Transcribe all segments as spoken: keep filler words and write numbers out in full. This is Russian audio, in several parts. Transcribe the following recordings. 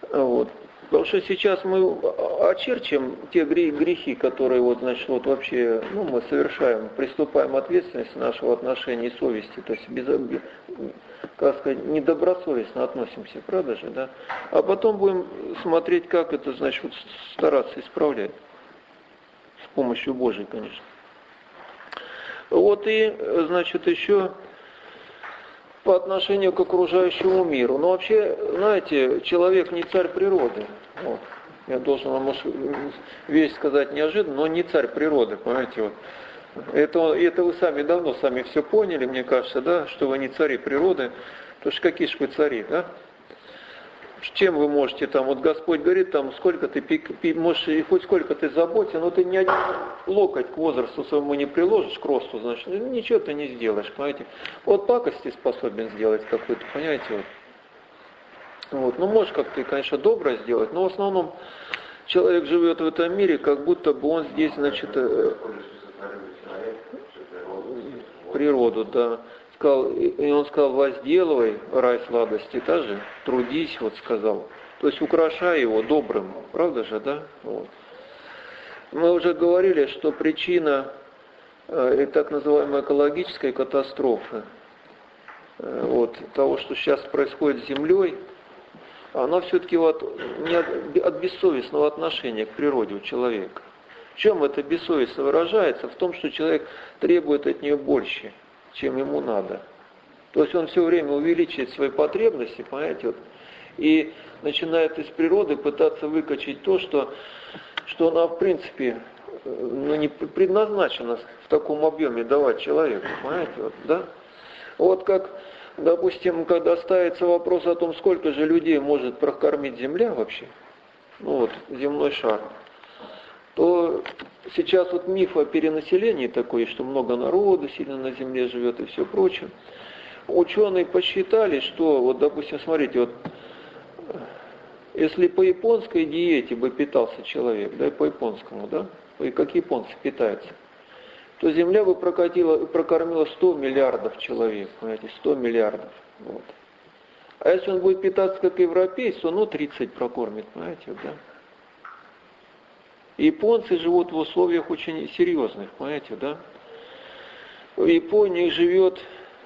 Вот. Потому что сейчас мы очерчим те грехи, которые вот, значит, вот вообще, ну, мы совершаем, приступаем ответственность нашего отношения и совести, то есть без, как сказать, недобросовестно относимся, правда же, да? А потом будем смотреть, как это, значит, вот стараться исправлять. С помощью Божией, конечно. Вот и, значит, еще по отношению к окружающему миру. Но вообще, знаете, человек не царь природы. Вот. Я должен вам, может, вещь сказать неожиданно, но не царь природы, понимаете, вот. Это, это вы сами давно сами все поняли, мне кажется, да, что вы не цари природы, потому что какие же вы цари, да? Чем вы можете там, вот Господь говорит, там, сколько ты, можешь, и хоть сколько ты заботен, но ты ни один локоть к возрасту своему не приложишь, к росту, значит, ну, ничего ты не сделаешь, понимаете. Вот пакости способен сделать какой-то, понимаете, вот. Вот. Ну, можешь как-то, конечно, доброе сделать, но в основном человек живет в этом мире, как будто бы он здесь, значит, природу, да. Сказал, и он сказал, возделывай рай сладости, даже трудись, вот сказал. То есть украшай его добрым, правда же, да? Вот. Мы уже говорили, что причина э, так называемой экологической катастрофы, э, вот, того, что сейчас происходит с Землей, она все-таки вот не от, от бессовестного отношения к природе у человека. В чем это бессовестно выражается? В том, что человек требует от нее больше, чем ему надо. То есть он все время увеличивает свои потребности, понимаете, вот, и начинает из природы пытаться выкачать то, что, что она в принципе ну, не предназначена в таком объеме давать человеку, понимаете, вот, да? Вот как, допустим, когда ставится вопрос о том, сколько же людей может прокормить Земля вообще, ну вот, земной шар, то сейчас вот миф о перенаселении такой, что много народу сильно на Земле живет и все прочее. Ученые посчитали, что, вот, допустим, смотрите, вот, если по японской диете бы питался человек, да, и по японскому, да, и как японцы питаются, то Земля бы прокатила, прокормила сто миллиардов человек, понимаете, сто миллиардов. Вот. А если он будет питаться как европейец, то ну тридцать прокормит, понимаете, да. Японцы живут в условиях очень серьезных, понимаете, да? В Японии живет,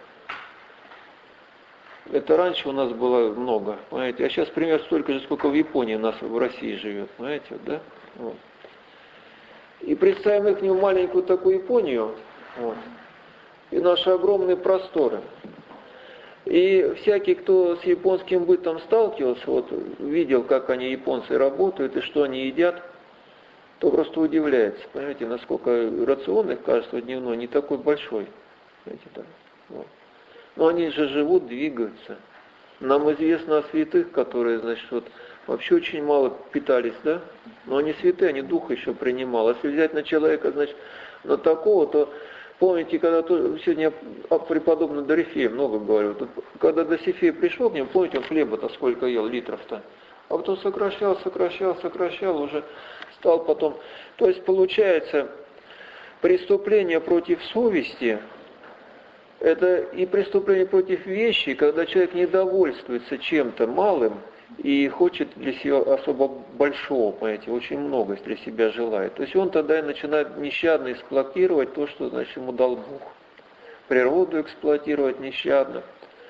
это раньше у нас было много, понимаете, а сейчас примерно столько же, сколько в Японии у нас в России живет, понимаете, да? Вот. И представим их в маленькую такую Японию, вот, и наши огромные просторы. И всякий, кто с японским бытом сталкивался, вот, видел, как они, японцы, работают и что они едят, то просто удивляется, понимаете, насколько рацион их, кажется, дневной не такой большой. Понимаете, да? Вот. Но они же живут, двигаются. Нам известно о святых, которые, значит, вот, вообще очень мало питались, да? Но они святые, они духа еще принимал. Если взять на человека, значит, на такого, то помните, когда то, сегодня о преподобном Дорофее много говорю, то, когда Досифей пришел к нему, помните, он хлеба-то сколько ел, литров-то, а потом сокращал, сокращал, сокращал, уже стал потом. То есть получается, преступление против совести, это и преступление против вещи, когда человек недовольствуется чем-то малым и хочет для себя особо большого, понимаете, очень много для себя желает. То есть он тогда и начинает нещадно эксплуатировать то, что, значит, ему дал Бог. Природу эксплуатировать нещадно,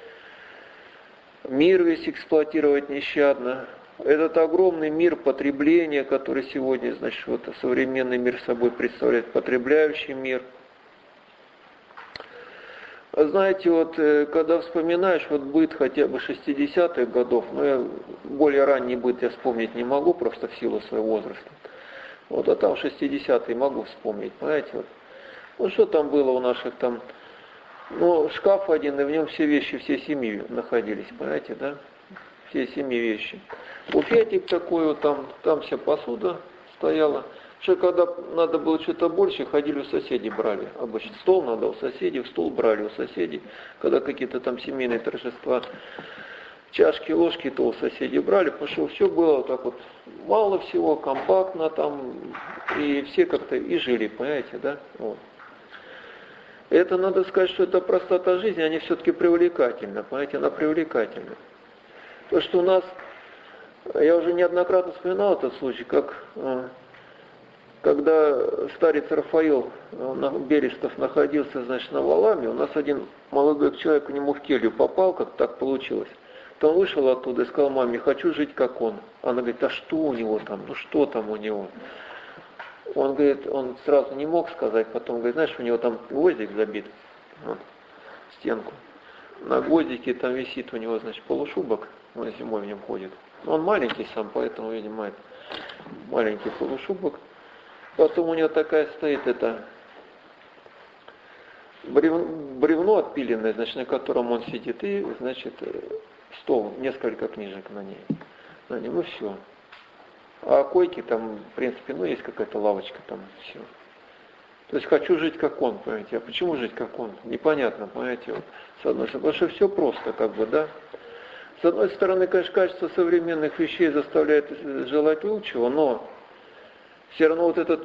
мир весь эксплуатировать нещадно. Этот огромный мир потребления, который сегодня, значит, вот современный мир собой представляет, потребляющий мир. Знаете, вот когда вспоминаешь вот быт хотя бы шестидесятых годов, ну я более ранний быт я вспомнить не могу, просто в силу своего возраста. Вот, а там шестидесятые могу вспомнить, понимаете, вот. Ну что там было у наших там, ну шкаф один, и в нем все вещи всей семьи находились, понимаете, да? Все семи вещи. Буфетик такой вот, там, там вся посуда стояла. Что когда надо было что-то больше, ходили у соседей брали. Обычно стол надо у соседей, стол брали у соседей. Когда какие-то там семейные торжества, чашки, ложки, то у соседей брали. Потому что все было вот так вот, мало всего, компактно там. И все как-то и жили, понимаете, да? Вот. Это надо сказать, что эта простота жизни, она все-таки привлекательна, понимаете, она привлекательна. То, что у нас Я уже неоднократно вспоминал этот случай, как когда старец Рафаил Берестов находился, значит, на Валаме, у нас один молодой человек к нему в келью попал, как так получилось. То он вышел оттуда и сказал маме: хочу жить как он. Она говорит: а что у него там, ну что там у него? Он говорит, он сразу не мог сказать, потом говорит: знаешь, у него там гвоздик забит, вот, в стенку. На гвоздике там висит у него, значит, полушубок, он зимой в нем ходит. Он маленький сам, поэтому, видимо, это маленький полушубок. Потом у него такая стоит это бревно отпиленное, значит, на котором он сидит, и, значит, стол, несколько книжек на ней, на нем, и все. А койки там, в принципе, ну, есть какая-то лавочка там, все. То есть хочу жить как он, понимаете. А почему жить как он? Непонятно, понимаете, вот, с одной стороны. Потому что все просто, как бы, да. С одной стороны, конечно, качество современных вещей заставляет желать лучшего, но все равно вот этот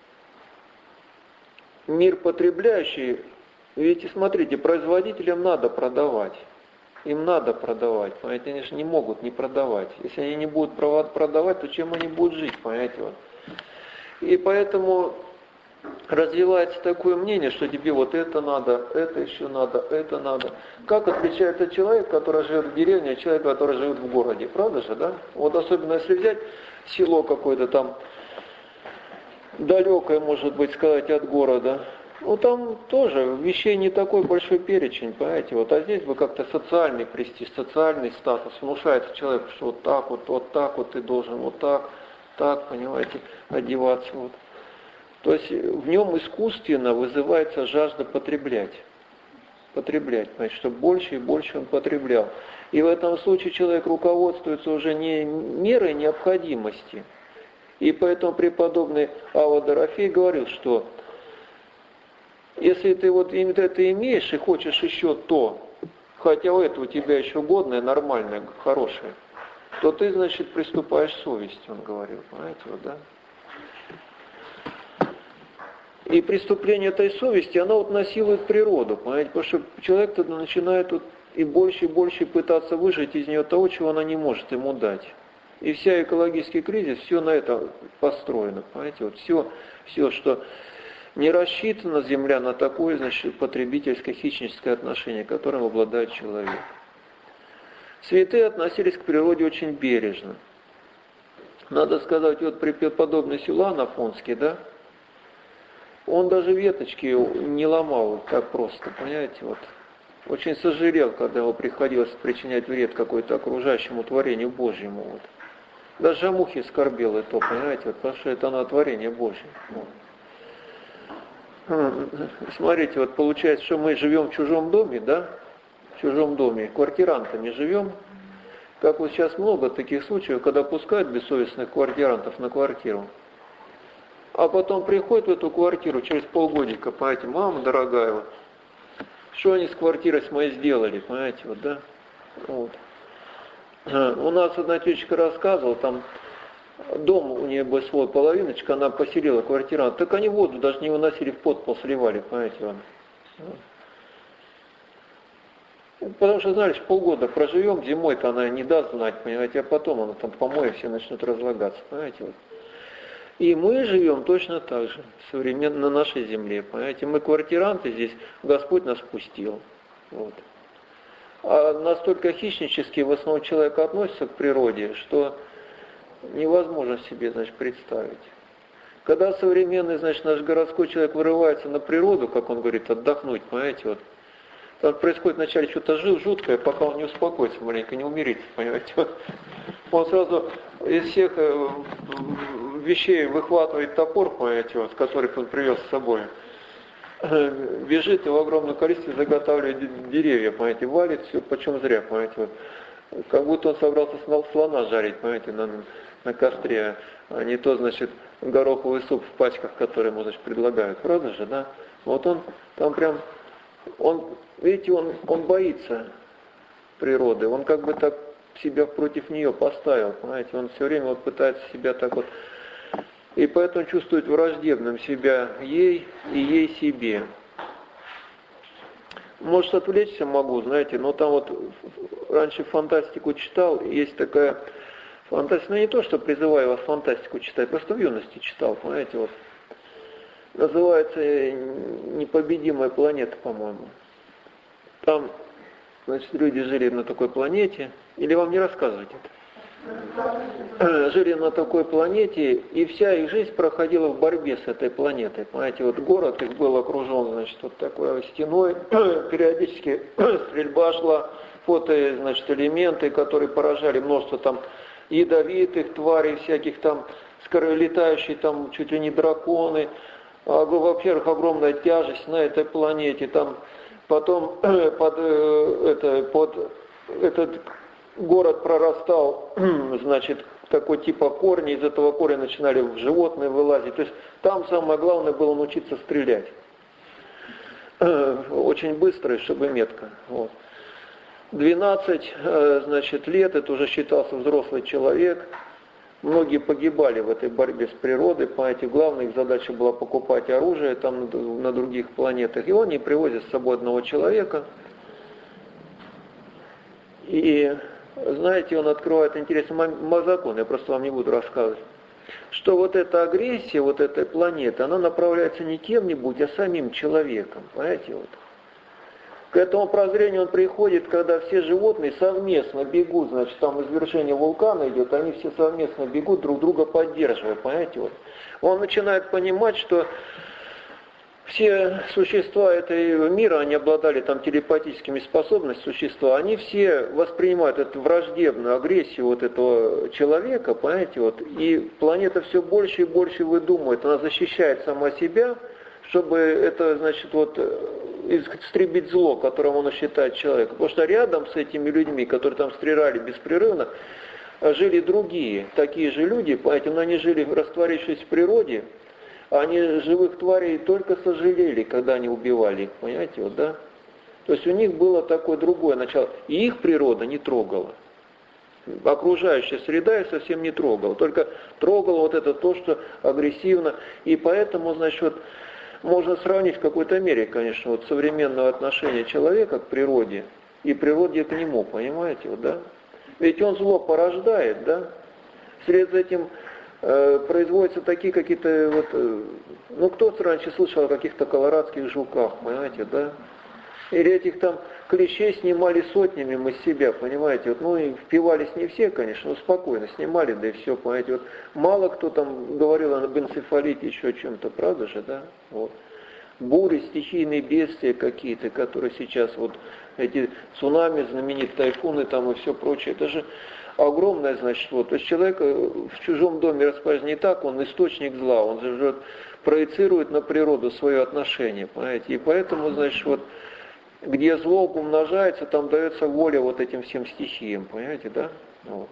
мир потребляющий, видите, смотрите, производителям надо продавать. Им надо продавать, понимаете, они же не могут не продавать. Если они не будут продавать, то чем они будут жить, понимаете, вот. И поэтому развивается такое мнение, что тебе вот это надо, это еще надо, это надо. Как отличается человек, который живет в деревне, от человека, который живет в городе, правда же, да? Вот особенно если взять село какое-то там, далекое, может быть, сказать, от города, ну там тоже вещей не такой большой перечень, понимаете, вот, а здесь бы как-то социальный престиж, социальный статус внушается человеку, что вот так вот, вот так вот ты должен, вот так, так, понимаете, одеваться, вот. То есть в нем искусственно вызывается жажда потреблять, потреблять, понимаете, чтобы больше и больше он потреблял. И в этом случае человек руководствуется уже не мерой необходимости. И поэтому преподобный Авва Дорофей говорил, что если ты вот это имеешь и хочешь еще то, хотя у этого у тебя еще годное, нормальное, хорошее, то ты, значит, приступаешь к совести, он говорил, понимаете, вот, да? И преступление этой совести, оно вот насилует природу, понимаете, потому что человек тогда начинает вот и больше и больше пытаться выжать из нее того, чего она не может ему дать. И вся экологический кризис, все на это построено, понимаете, вот все, все, что не рассчитана Земля на такое, значит, потребительское, хищническое отношение, которым обладает человек. Святые относились к природе очень бережно. Надо сказать, вот преподобный Силуан Афонский, да, он даже веточки не ломал так просто, понимаете, вот. Очень сожалел, когда ему приходилось причинять вред какой-то окружающему творению Божьему, вот. Даже о мухе скорбел и то, понимаете, вот, потому что это оно творение Божье. Вот. Смотрите, вот получается, что мы живем в чужом доме, да, в чужом доме, квартирантами живем. Как вот сейчас много таких случаев, когда пускают бессовестных квартирантов на квартиру, а потом приходят в эту квартиру через полгодика, понимаете, мама дорогая, вот, что они с квартирой с моей сделали, понимаете, вот, да, вот. У нас одна тетечка рассказывала, там дом у нее был свой, половиночка, она поселила квартирант, так они воду даже не выносили, в подпол сливали, понимаете, вот. Потому что, знаешь, полгода проживем, зимой-то она не даст знать, понимаете, а потом она там помои все начнут разлагаться, понимаете, вот. И мы живем точно так же, современно на нашей земле, понимаете, мы квартиранты здесь, Господь нас пустил, вот. А настолько хищнически в основном человек относится к природе, что невозможно себе, значит, представить. Когда современный, значит, наш городской человек вырывается на природу, как он говорит, отдохнуть, понимаете, вот, там происходит вначале что-то жуткое, пока он не успокоится маленько, не умирится, понимаете, вот. Он сразу из всех вещей выхватывает топор, понимаете, вот, который он привез с собой, бежит и в огромном количестве заготавливает деревья, понимаете, валит все, почем зря, понимаете, вот. Как будто он собрался слона жарить, понимаете, на, на костре, а не то, значит, гороховый суп в пачках, которые ему, значит, предлагают, правда же, да? Вот он там прям, он, видите, он, он боится природы, он как бы так себя против нее поставил, понимаете, он все время вот пытается себя так вот, и поэтому чувствует враждебным себя ей и ей себе. Может, отвлечься могу, знаете, но там вот раньше фантастику читал, есть такая Фантастика, ну не то, что призываю вас фантастику читать, просто в юности читал, понимаете, вот. Называется «Непобедимая планета», по-моему. Там, значит, люди жили на такой планете, или вам не рассказывать это? Жили на такой планете, и вся их жизнь проходила в борьбе с этой планетой. Понимаете, вот город их был окружен, значит, вот такой стеной, периодически стрельба шла, фото, значит, элементы, которые поражали множество там ядовитых тварей, всяких там скоролетающие, там чуть ли не драконы. Во-первых, огромная тяжесть на этой планете, там потом под, это, под этот город прорастал, значит, такой типа корни, из этого корня начинали животные вылазить. То есть там самое главное было научиться стрелять. Очень быстро и чтобы метко. Вот. двенадцать, значит, лет, это уже считался взрослый человек. Многие погибали в этой борьбе с природой, понимаете, главная их задача была покупать оружие там на других планетах. И он не привозит с собой одного человека. И, знаете, он открывает интересный закон, я просто вам не буду рассказывать, что вот эта агрессия вот этой планеты, она направляется не кем-нибудь, а самим человеком, понимаете, вот. К этому прозрению он приходит, когда все животные совместно бегут, значит, там извержение вулкана идет, они все совместно бегут, друг друга поддерживая, понимаете, вот. Он начинает понимать, что все существа этого мира, они обладали там телепатическими способностями, существа, они все воспринимают эту враждебную агрессию вот этого человека, понимаете, вот, и планета все больше и больше выдумывает, она защищает сама себя, чтобы это, значит, вот, истребить зло, которым он считает человека. Потому что рядом с этими людьми, которые там стреляли беспрерывно, жили другие, такие же люди, поэтому они жили, растворившись в природе, они живых тварей только сожалели, когда они убивали их, понимаете, вот, да? То есть у них было такое другое начало, и их природа не трогала. Окружающая среда их совсем не трогала, только трогала вот это то, что агрессивно, и поэтому, значит, вот, можно сравнить в какой-то мере, конечно, вот современное отношение человека к природе и природе к нему, понимаете, вот, да? Ведь он зло порождает, да? Вслед за этим э, производятся такие какие-то вот, э, ну кто раньше слышал о каких-то колорадских жуках, понимаете, да? Или этих там клещей снимали сотнями мы с себя, понимаете, вот, ну и впивались не все, конечно, но спокойно снимали, да и все, понимаете, вот мало кто там говорил об энцефалите, еще о чем-то, правда же, да, вот. Бури, стихийные бедствия какие-то, которые сейчас, вот эти цунами, знаменитые тайфуны там и все прочее, это же огромное, значит, вот, то есть человек в чужом доме расположен не так, он источник зла, он же вот, проецирует на природу свое отношение, понимаете, и поэтому, значит, вот, где зло умножается, там дается воля вот этим всем стихиям, понимаете, да? Вот.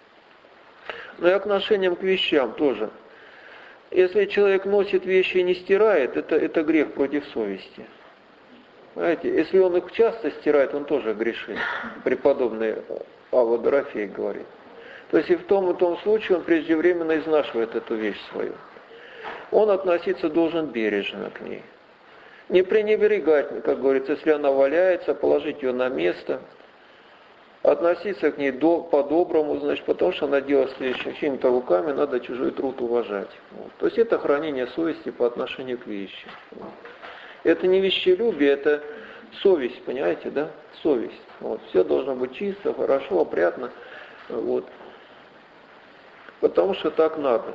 Ну и отношением к вещам тоже. Если человек носит вещи и не стирает, это, это грех против совести. Понимаете, если он их часто стирает, он тоже грешит. Преподобный Авва Дорофей говорит. То есть и в том и том случае он преждевременно изнашивает эту вещь свою. Он относиться должен бережно к ней. Не пренебрегать, как говорится, если она валяется, положить ее на место, относиться к ней до, по-доброму, значит, потому что она делает следующее, чьими-то руками надо чужой труд уважать. Вот. То есть это хранение совести по отношению к вещи. Вот. Это не вещелюбие, это совесть, понимаете, да? Совесть. Вот. Все должно быть чисто, хорошо, опрятно. Вот. Потому что так надо.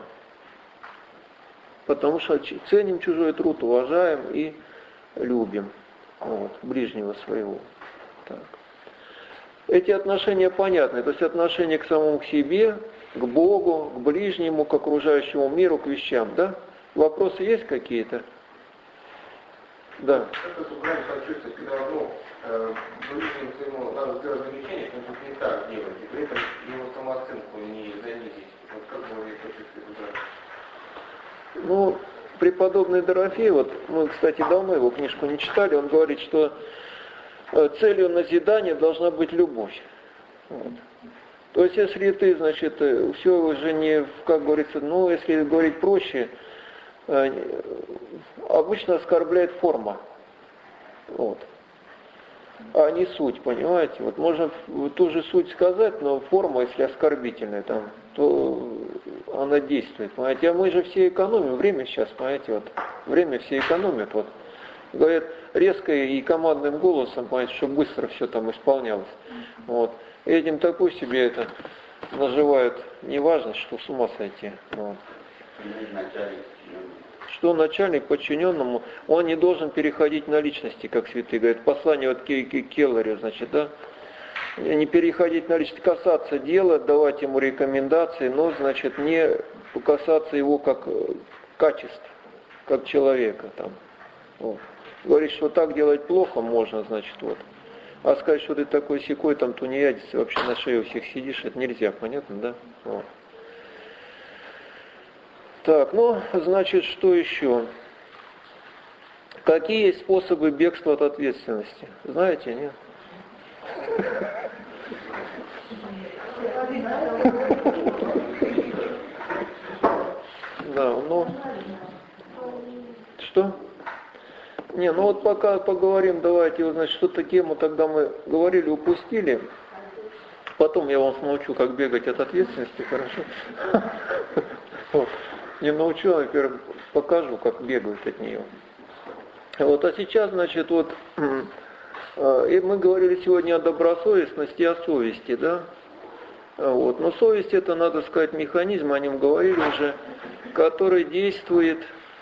Потому что ценим чужой труд, уважаем и любим, вот, ближнего своего. Так. Эти отношения понятны, то есть отношения к самому к себе, к Богу, к ближнему, к окружающему миру, к вещам, да? Вопросы есть какие-то? Да. Это убрать почувствовать, когда ну, ближнему своему надо сделать замечание, что он не так делать, и при этом его самооценку не занизить. Вот как бы вы почувствовали убрать? Ну, преподобный Дорофей, вот мы, кстати, давно его книжку не читали, он говорит, что целью назидания должна быть любовь. Вот. То есть, если ты, значит, все уже не, как говорится, ну, если говорить проще, обычно оскорбляет форма. Вот. а не суть, понимаете? Вот можно ту же суть сказать, но форма, если оскорбительная, там, то она действует, понимаете? А мы же все экономим время сейчас, понимаете, вот, время все экономят, вот. Говорят резко и командным голосом, понимаете, чтобы быстро все там исполнялось. Вот. И этим такой себе это наживают неважно, что с ума сойти. Вот. Что начальник подчиненному, он не должен переходить на личности, как святые говорят. Послание вот к Келлеру, значит, да? Не переходить на личность, касаться дела, давать ему рекомендации, но, значит, не касаться его как качеств, как человека. Там. Вот. Говорит, что так делать плохо можно, значит, вот. А сказать, что ты такой секой, там, тунеядец, вообще на шее у всех сидишь, это нельзя, понятно, да? Вот. Так, ну, значит, что еще? Какие есть способы бегства от ответственности? Знаете, нет? Да, ну, что? Не, ну вот пока поговорим, давайте, вот, значит, что-то тему тогда мы говорили, упустили. Потом я вас научу, как бегать от ответственности, хорошо? Не научу, а, во-первых, покажу, как бегают от нее. Вот, а сейчас, значит, вот, и мы говорили сегодня о добросовестности, о совести, да? Вот, но совесть это, надо сказать, механизм, о нем говорили уже, который действует,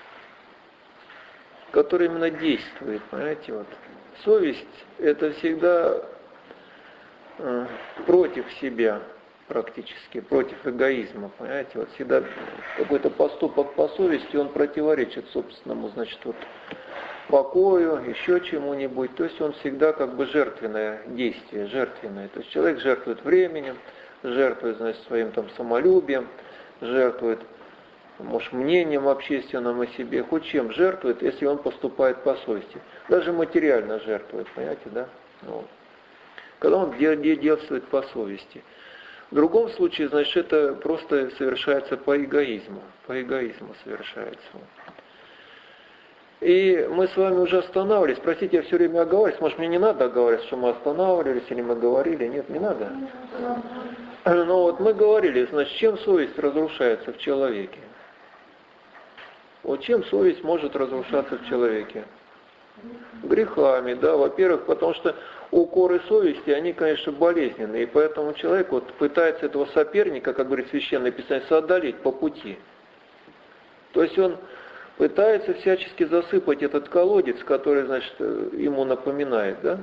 который именно действует, понимаете, вот. Совесть это всегда э, против себя, практически, против эгоизма, понимаете, вот всегда какой-то поступок по совести, он противоречит собственному, значит, вот, покою, еще чему-нибудь, то есть он всегда как бы жертвенное действие, жертвенное, то есть человек жертвует временем, жертвует, значит, своим там самолюбием, жертвует, может, мнением общественным о себе, хоть чем жертвует, если он поступает по совести. Даже материально жертвует, понимаете, да? Вот. Когда он действует по совести. В другом случае, значит, это просто совершается по эгоизму. По эгоизму совершается. И мы с вами уже останавливались. Простите, я все время оговариваюсь. Может, мне не надо оговаривать, что мы останавливались, или мы говорили. Нет, не надо. Но вот мы говорили, значит, чем совесть разрушается в человеке? Вот чем совесть может разрушаться в человеке? Грехами, да, во-первых, потому что укоры совести, они, конечно, болезненные, и поэтому человек вот пытается этого соперника, как говорит Священное Писание, одолеть по пути. То есть он пытается всячески засыпать этот колодец, который, значит, ему напоминает, да?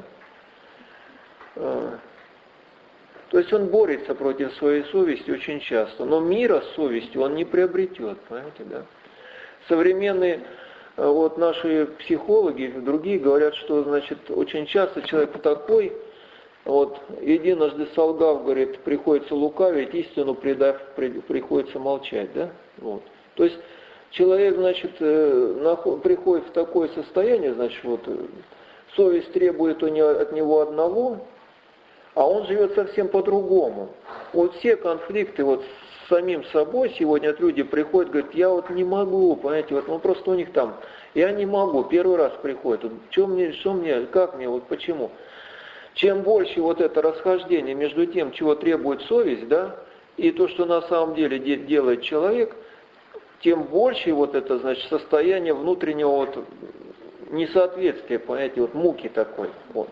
То есть он борется против своей совести очень часто, но мира с совестью он не приобретет, понимаете, да? Современные вот наши психологи, другие говорят, что, значит, очень часто человек такой, вот, единожды солгав, говорит, приходится лукавить, истину предав, приходится молчать, да? Вот. То есть человек, значит, приходит в такое состояние, значит, вот, совесть требует от него одного, а он живет совсем по-другому. Вот все конфликты вот с самим собой сегодня люди приходят, говорят, я вот не могу, понимаете, вот, ну просто у них там, я не могу, первый раз приходят, вот, что мне, что мне, как мне, вот почему. Чем больше вот это расхождение между тем, чего требует совесть, да, и то, что на самом деле делает человек, тем больше вот это, значит, состояние внутреннего вот несоответствия, понимаете, вот муки такой, вот.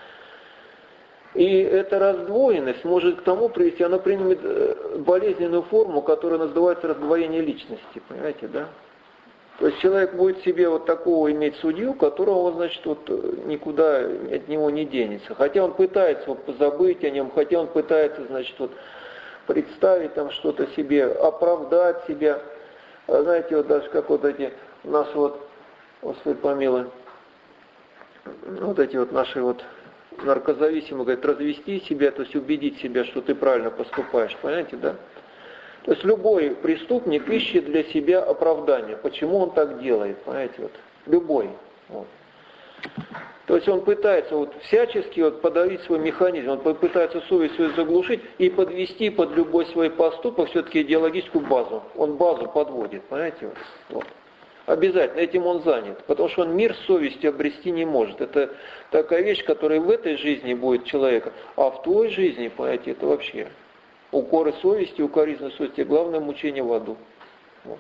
И эта раздвоенность может к тому привести, она примет болезненную форму, которая называется раздвоение личности, понимаете, да? То есть человек будет себе вот такого иметь судью, которого, значит, вот никуда от него не денется. Хотя он пытается вот позабыть о нем, хотя он пытается, значит, вот представить там что-то себе, оправдать себя. Знаете, вот даже как вот эти наши вот, Господи помилуй, вот эти вот наши вот наркозависимые, говорят, развести себя, то есть убедить себя, что ты правильно поступаешь, понимаете, да? То есть любой преступник ищет для себя оправдание, почему он так делает, понимаете, вот, любой. Вот. То есть он пытается вот всячески вот подавить свой механизм, он пытается совесть свою заглушить и подвести под любой свой поступок все-таки идеологическую базу. Он базу подводит, понимаете, вот. Вот. Обязательно этим он занят, потому что он мир совести обрести не может. Это такая вещь, которая в этой жизни будет человека, а в той жизни, понимаете, это вообще укоры совести, укоризны совести, главное мучение в аду. Вот.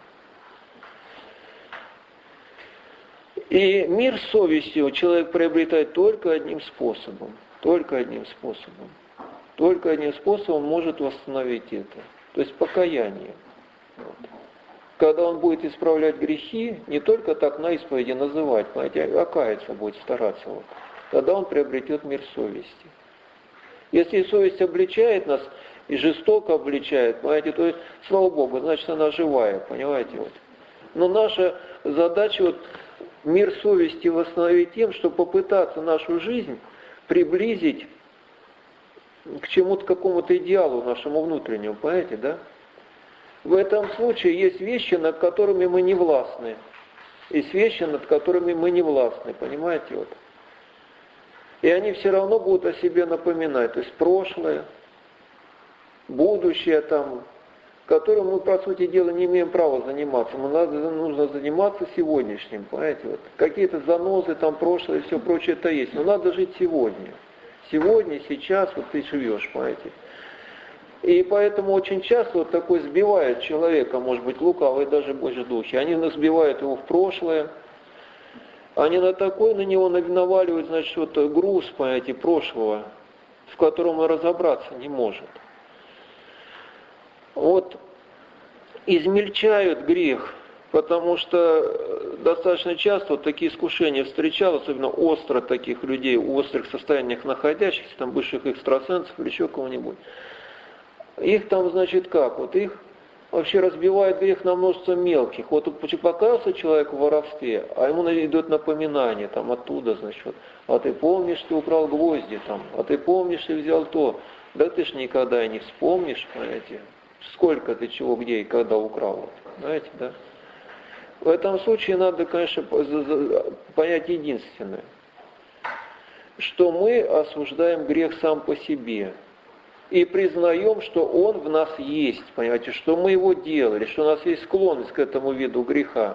И мир совести человек приобретает только одним способом, только одним способом. Только одним способом может восстановить это, то есть покаяние. Вот. Когда он будет исправлять грехи, не только так на исповеди называть, понимаете, а каяться будет стараться. Вот. Тогда он приобретет мир совести. Если совесть обличает нас и жестоко обличает, понимаете, то, слава Богу, значит она живая, понимаете. Вот. Но наша задача вот, мир совести восстановить тем, чтобы попытаться нашу жизнь приблизить к чему-то, какому-то идеалу нашему внутреннему, понимаете, да? В этом случае есть вещи, над которыми мы не властны. Есть вещи, над которыми мы не властны, понимаете? Вот. И они все равно будут о себе напоминать. То есть прошлое, будущее, там, которым мы, по сути дела, не имеем права заниматься. Нам надо, нужно заниматься сегодняшним, понимаете? Вот. Какие-то занозы, там, прошлое и все прочее это есть. Но надо жить сегодня. Сегодня, сейчас, вот ты живешь, понимаете? И поэтому очень часто вот такой сбивает человека, может быть, лукавый даже Божьи духи. Они сбивают его в прошлое. Они на такой на него наваливают, значит, вот груз, понимаете, прошлого, в котором он разобраться не может. Вот измельчают грех, потому что достаточно часто вот такие искушения встречал, особенно остро таких людей, в острых состояниях находящихся, там, бывших экстрасенсов или еще кого-нибудь. Их там, значит, как? Вот их вообще разбивает грех на множество мелких. Вот покаялся человек в воровстве, а ему идет напоминание там оттуда, значит, вот, а ты помнишь, ты украл гвозди там, а ты помнишь, ты взял то. Да ты ж никогда и не вспомнишь, понимаете, сколько ты чего, где и когда украл. Знаете, да? В этом случае надо, конечно, понять единственное, что мы осуждаем грех сам по себе. И признаем, что он в нас есть, понимаете, что мы его делали, что у нас есть склонность к этому виду греха.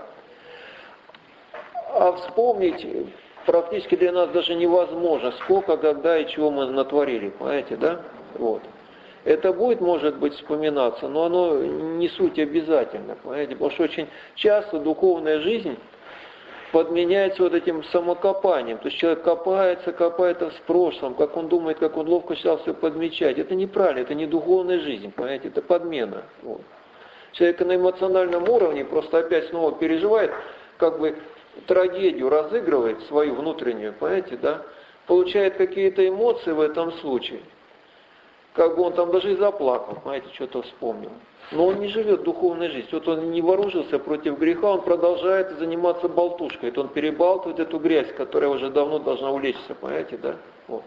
А вспомнить практически для нас даже невозможно, сколько, когда и чего мы натворили, понимаете, да? Вот. Это будет, может быть, вспоминаться, но оно не суть обязательно, понимаете, потому что очень часто духовная жизнь подменяется вот этим самокопанием. То есть человек копается, копается в прошлом, как он думает, как он ловко стал все подмечать. Это неправильно, это не духовная жизнь, понимаете, это подмена. Вот. Человек на эмоциональном уровне просто опять снова переживает, как бы трагедию разыгрывает свою внутреннюю, понимаете, да? Получает какие-то эмоции в этом случае. Как бы он там даже и заплакал, понимаете, что-то вспомнил. Но он не живет духовной жизнью. Вот он не вооружился против греха, он продолжает заниматься болтушкой. Это он перебалтывает эту грязь, которая уже давно должна улечься, понимаете, да? Вот.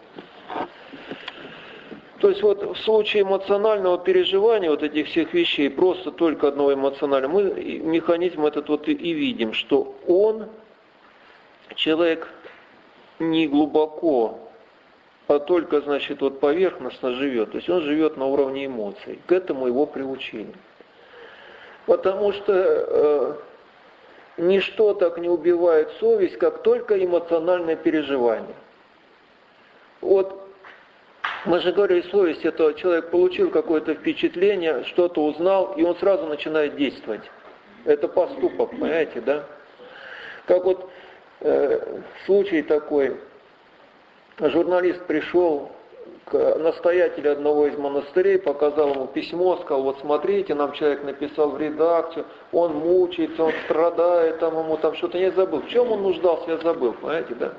То есть вот в случае эмоционального переживания вот этих всех вещей, просто только одного эмоционального, мы механизм этот вот и, и видим, что он, человек, не глубоко, а только, значит, вот поверхностно живет. То есть он живет на уровне эмоций. К этому его приучили. Потому что э, ничто так не убивает совесть, как только эмоциональное переживание. Вот мы же говорили, совесть, это человек получил какое-то впечатление, что-то узнал, и он сразу начинает действовать. Это поступок, понимаете, да? Как вот э, случай такой. Журналист пришел к настоятелю одного из монастырей, показал ему письмо, сказал, вот смотрите, нам человек написал в редакцию, он мучается, он страдает, там ему там что-то, я забыл. В чем он нуждался, я забыл, понимаете, да?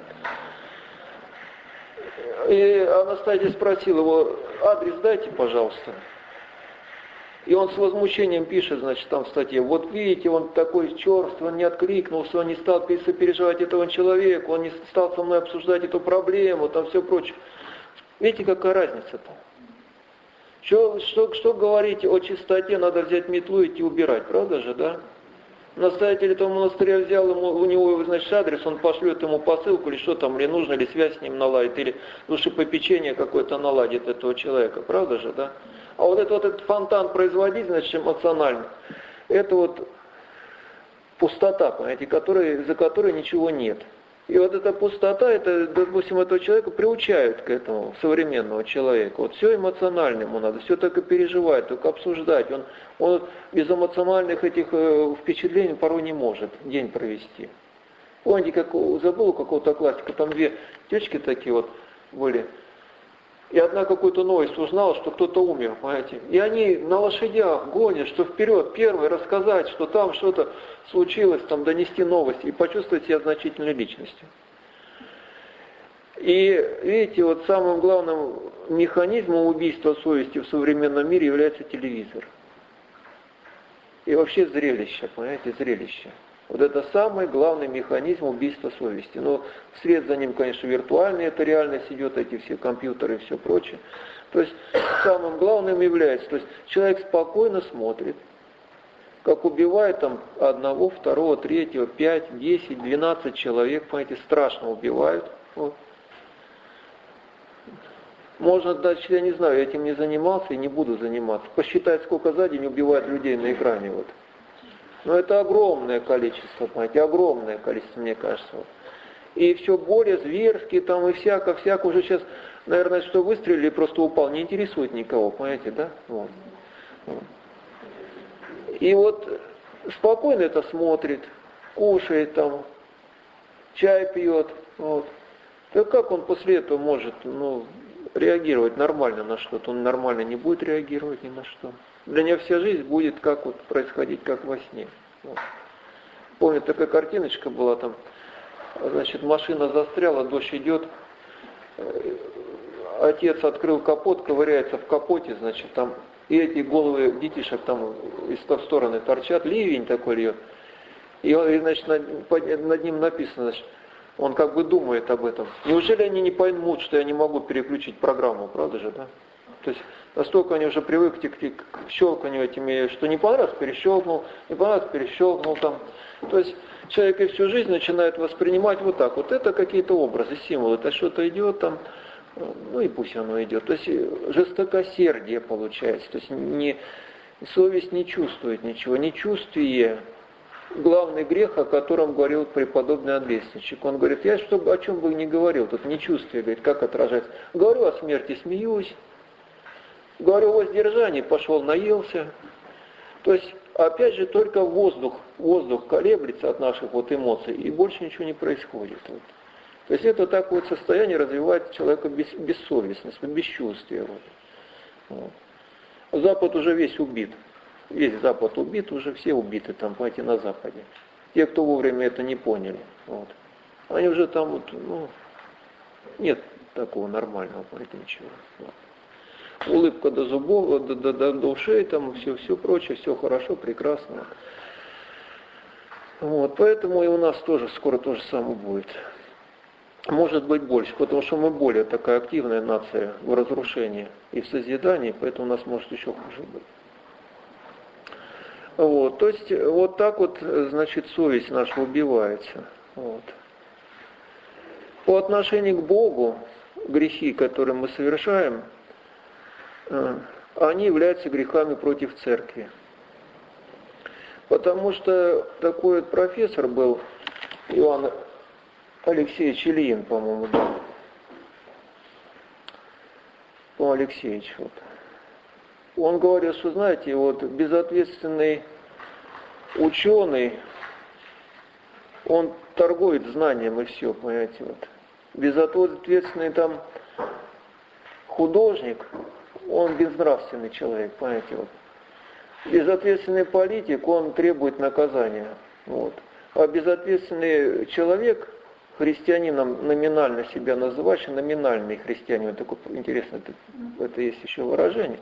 И настоятель спросил его, адрес дайте, пожалуйста. И он с возмущением пишет, значит, там в статье, вот видите, он такой черствый, он не откликнулся, он не стал сопереживать этого человека, он не стал со мной обсуждать эту проблему, там все прочее. Видите, какая разница-то? Что, что, что говорить о чистоте, надо взять метлу и идти убирать, правда же, да? Настоятель этого монастыря взял, ему, у него, значит, адрес, он пошлет ему посылку, или что там, или нужно, или связь с ним наладит, или душепопечение какое-то наладит этого человека, правда же, да? А вот этот, вот этот фонтан производить, значит, эмоционально, это вот пустота, понимаете, которой, за которой ничего нет. И вот эта пустота, это, допустим, этого человека приучают к этому, современного человека. Вот все эмоционально ему надо, все только переживать, только обсуждать. Он, он без эмоциональных этих э, впечатлений порой не может день провести. Помните, как забыл у какого-то классика, там две девочки такие вот были. И одна какую-то новость узнала, что кто-то умер, понимаете. И они на лошадях гонят, что вперед, первый рассказать, что там что-то случилось, там донести новости и почувствовать себя значительной личностью. И видите, вот самым главным механизмом убийства совести в современном мире является телевизор. И вообще зрелище, понимаете, зрелище. Вот это самый главный механизм убийства совести. Но вслед за ним, конечно, виртуальная эта реальность идет, эти все компьютеры и все прочее. То есть самым главным является, то есть человек спокойно смотрит, как убивает там одного, второго, третьего, пять, десять, двенадцать человек, понимаете, страшно убивают. Вот. Можно, значит, я не знаю, я этим не занимался и не буду заниматься. Посчитать, сколько за день убивают людей на экране. Вот. Но это огромное количество, понимаете, огромное количество, мне кажется. Вот. И все более зверски, там и всяко-всяко. Уже сейчас, наверное, что выстрелили, просто упал, не интересует никого, понимаете, да? Вот. Вот. И вот спокойно это смотрит, кушает там, чай пьет. Вот. Так как он после этого может, ну, реагировать нормально на что-то? Он нормально не будет реагировать ни на что. Для него вся жизнь будет как вот происходить, как во сне. Вот. Помню, такая картиночка была там, значит, машина застряла, дождь идет, отец открыл капот, ковыряется в капоте, значит, там, и эти головы детишек там из той стороны торчат, ливень такой льет. И, значит, над, над ним написано, значит, он как бы думает об этом. Неужели они не поймут, что я не могу переключить программу, правда же, да? То есть настолько они уже привыкли к, к щелканию этими, что не понравилось, перещелкнул, не понравилось, перещелкнул там. То есть человек и всю жизнь начинает воспринимать вот так. Вот это какие-то образы, символы, это что-то идет там, ну и пусть оно идет. То есть жестокосердие получается. То есть не, совесть не чувствует ничего, нечувствие. Главный грех, о котором говорил преподобный Андрейственщик. Он говорит, я чтобы, о чем бы ни говорил, тут нечувствие, говорит, как отражается. Говорю о смерти, смеюсь. Говорю о воздержании, пошел, наелся. То есть, опять же, только воздух, воздух колеблется от наших вот эмоций, и больше ничего не происходит. Вот. То есть, это такое состояние развивает человека бес, бессовестность, бесчувствие. Вот. Вот. Запад уже весь убит. Весь Запад убит, уже все убиты там, понимаете, на Западе. Те, кто вовремя это не поняли. Вот. Они уже там, вот, ну, нет такого нормального, понимаете, ничего. Вот. Улыбка до зубов, до, до, до, до ушей, там все, все прочее, все хорошо, прекрасно. Вот, поэтому и у нас тоже скоро то же самое будет. Может быть больше, потому что мы более такая активная нация в разрушении и в созидании, поэтому у нас может еще хуже быть. Вот, то есть вот так вот, значит, совесть наша убивается. Вот. По отношению к Богу, грехи, которые мы совершаем, они являются грехами против церкви. Потому что такой вот профессор был, Иоанн Алексеевич Ильин, по-моему, да. По Алексеевич, вот. Он говорил, что, знаете, вот безответственный ученый, он торгует знанием и все, понимаете, вот. Безответственный там художник, он безнравственный человек, понимаете, вот. Безответственный политик, он требует наказания, вот. А безответственный человек, христианином номинально себя называющий, номинальный христианин, вот такое интересное, это, это есть еще выражение.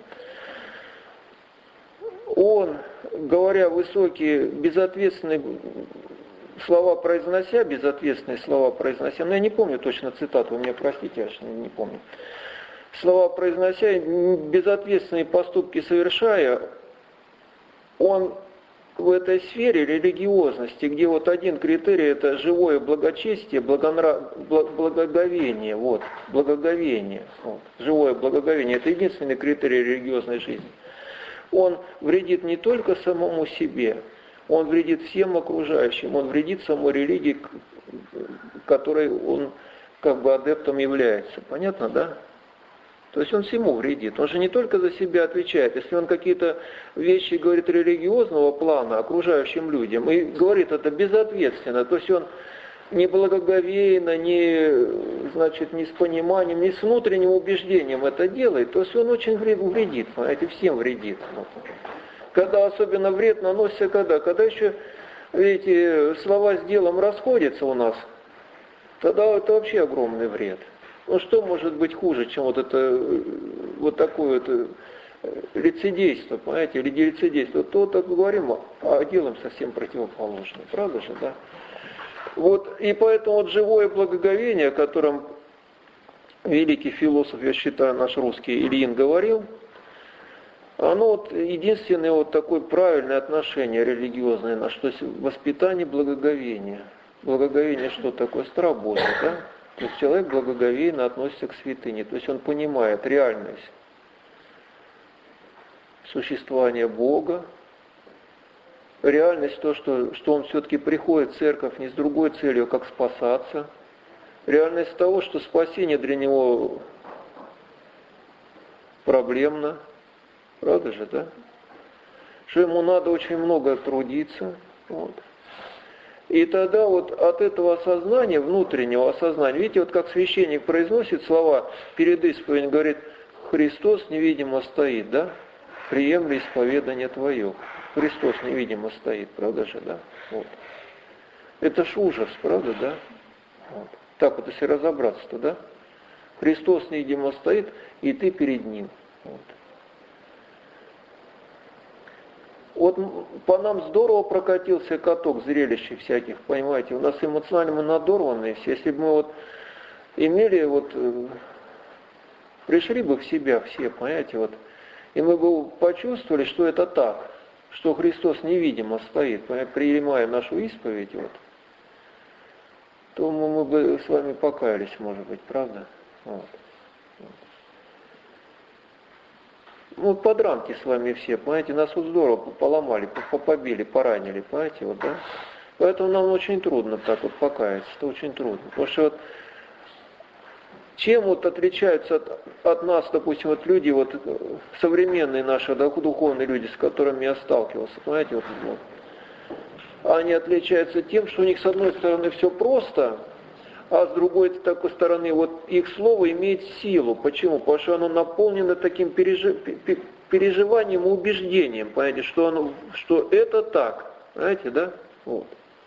Он, говоря высокие, безответственные слова произнося, безответственные слова произнося, но я не помню точно цитату, вы меня простите, я не, не помню. Слова произнося, безответственные поступки совершая, он в этой сфере религиозности, где вот один критерий это живое благочестие, благонрав... благоговение, вот, благоговение, вот, живое благоговение, это единственный критерий религиозной жизни. Он вредит не только самому себе, он вредит всем окружающим, он вредит самой религии, которой он как бы адептом является. Понятно, да? То есть он всему вредит. Он же не только за себя отвечает. Если он какие-то вещи говорит религиозного плана окружающим людям, и говорит это безответственно, то есть он не благоговейно, не, значит, не с пониманием, не с внутренним убеждением это делает, то есть он очень вредит, понимаете, всем вредит. Когда особенно вред наносится, когда? Когда еще, видите, слова с делом расходятся у нас, тогда это вообще огромный вред. Ну что может быть хуже, чем вот это, вот такое вот лицедейство, понимаете, или лицедейство? То так говорим, а делаем совсем противоположное, правда же, да? Вот, и поэтому вот живое благоговение, о котором великий философ, я считаю, наш русский Ильин говорил, оно вот единственное вот такое правильное отношение религиозное наше, то есть воспитание благоговения. Благоговение что такое? Страх Божий, да? То есть человек благоговейно относится к святыне, то есть он понимает реальность существования Бога, реальность то, что, что он все-таки приходит в церковь не с другой целью, как спасаться, реальность того, что спасение для него проблемно, правда же, да? Что ему надо очень много трудиться, вот. И тогда вот от этого осознания, внутреннего осознания, видите, вот как священник произносит слова перед исповедью, говорит, Христос невидимо стоит, да? Приемли исповедание твое. Христос невидимо стоит, правда же, да? Вот. Это ж ужас, правда, да? Вот. Так вот, если разобраться-то, да? Христос невидимо стоит, и ты перед Ним. Вот. Вот по нам здорово прокатился каток зрелищей всяких, понимаете, у нас эмоционально мы надорванные все. Если бы мы вот имели, вот, пришли бы в себя все, понимаете, вот, и мы бы почувствовали, что это так, что Христос невидимо стоит, принимая нашу исповедь, вот, то мы, мы бы с вами покаялись, может быть, правда? Вот. Ну, подранки с вами все, понимаете, нас вот здорово поломали, побили, поранили, понимаете, вот, да? Поэтому нам очень трудно так вот покаяться, это очень трудно. Потому что вот чем вот отличаются от, от нас, допустим, вот люди, вот современные наши духовные люди, с которыми я сталкивался, понимаете, вот, вот, они отличаются тем, что у них с одной стороны все просто, а с другой такой стороны, вот их слово имеет силу. Почему? Потому что оно наполнено таким пережи... переживанием и убеждением, понимаете, что, оно... что это так, знаете, да? Вот.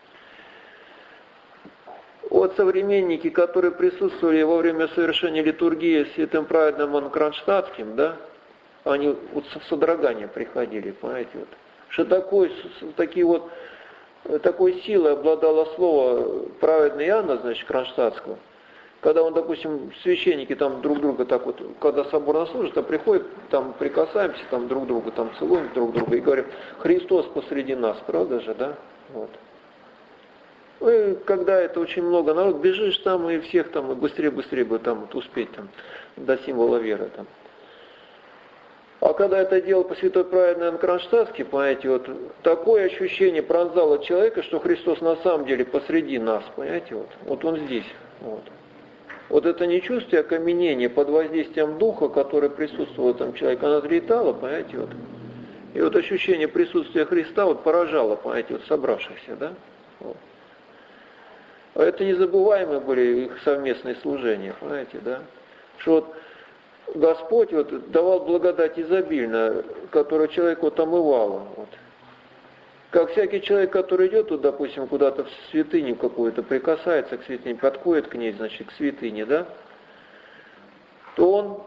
Вот современники, которые присутствовали во время совершения литургии святым праведным Кронштадтским, да, они вот в содрогание приходили, понимаете, вот. Что такое, такие вот такой силой обладало слово праведный Иоанна, значит, Кронштадтского, когда он, допустим, священники там друг друга так вот, когда соборно служат, а приходят, там прикасаемся, там друг друга, там целуем друг друга и говорим, Христос посреди нас, правда же, да? Вот. И когда это очень много народ, бежишь там и всех там, и быстрее-быстрее бы там вот, успеть там до символа веры там. А когда это делал по святой праведный Иоанн Кронштадтский, понимаете, вот такое ощущение пронзало человека, что Христос на самом деле посреди нас, понимаете, вот, вот он здесь. Вот. Вот это не чувство окаменения под воздействием духа, которое присутствовало там человек, оно отлетало, понимаете, вот. И вот ощущение присутствия Христа вот поражало, понимаете, вот собравшихся, да. Вот. А это незабываемые были их совместные служения, понимаете, да. Что вот Господь вот давал благодать изобильно, которую человек вот омывало. Вот. Как всякий человек, который идет, вот, допустим, куда-то в святыню какую-то, прикасается к святыне, подходит к ней, значит, к святыне, да, то он,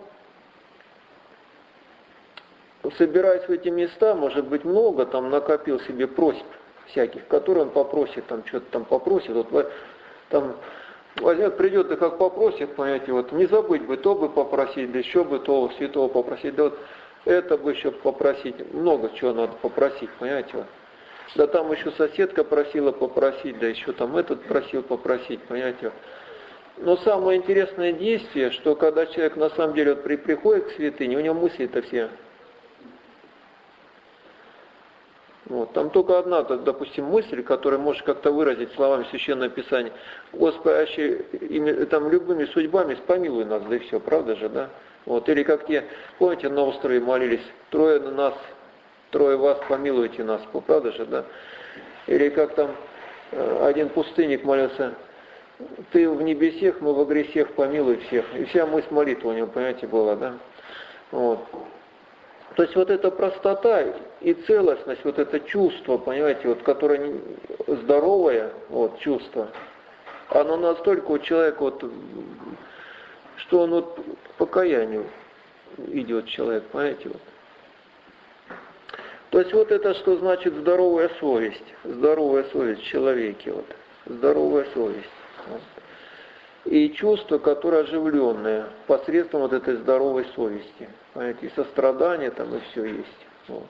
собираясь в эти места, может быть, много там накопил себе просьб всяких, которые он попросит, там что-то там попросит, вот там возьмет, придет и как попросит, понимаете, вот не забыть бы, то бы попросить, да еще бы то святого попросить, да вот это бы еще попросить, много чего надо попросить, понимаете, вот. Да там еще соседка просила попросить, да еще там этот просил попросить, понимаете. Но самое интересное действие, что когда человек на самом деле вот при, приходит к святыне, у него мысли-то все Вот. Там только одна, допустим, мысль, которая может как-то выразить словами Священного Писания. Господи, там любыми судьбами помилуй нас, да и все, правда же, да? Вот. Или как те, помните, на острове молились, трое на нас, трое вас, помилуйте нас, правда же, да? Или как там один пустынник молился, ты в небесех, мы во грехах, помилуй всех. И вся мысль молитвы у него, понимаете, была, да? Вот. То есть вот эта простота и целостность, вот это чувство, понимаете, вот, которое здоровое, вот, чувство, оно настолько у человека, вот, что он вот к покаянию идет человек, понимаете, вот. То есть вот это что значит здоровая совесть, здоровая совесть в человеке, вот, здоровая совесть. Вот. И чувство, которое оживленное посредством вот этой здоровой совести. Понимаете, и сострадание там, и все есть. Вот.